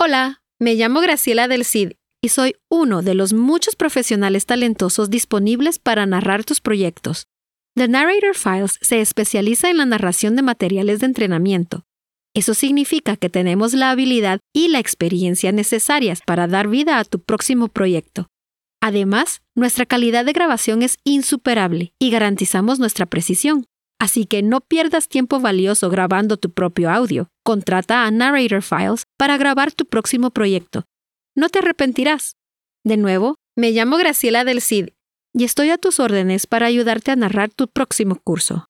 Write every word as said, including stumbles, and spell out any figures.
Hola, me llamo Graciela del Cid y soy uno de los muchos profesionales talentosos disponibles para narrar tus proyectos. The Narrator Files se especializa en la narración de materiales de entrenamiento. Eso significa que tenemos la habilidad y la experiencia necesarias para dar vida a tu próximo proyecto. Además, nuestra calidad de grabación es insuperable y garantizamos nuestra precisión. Así que no pierdas tiempo valioso grabando tu propio audio. Contrata a Narrator Files para grabar tu próximo proyecto. No te arrepentirás. De nuevo, me llamo Graciela del Cid y estoy a tus órdenes para ayudarte a narrar tu próximo curso.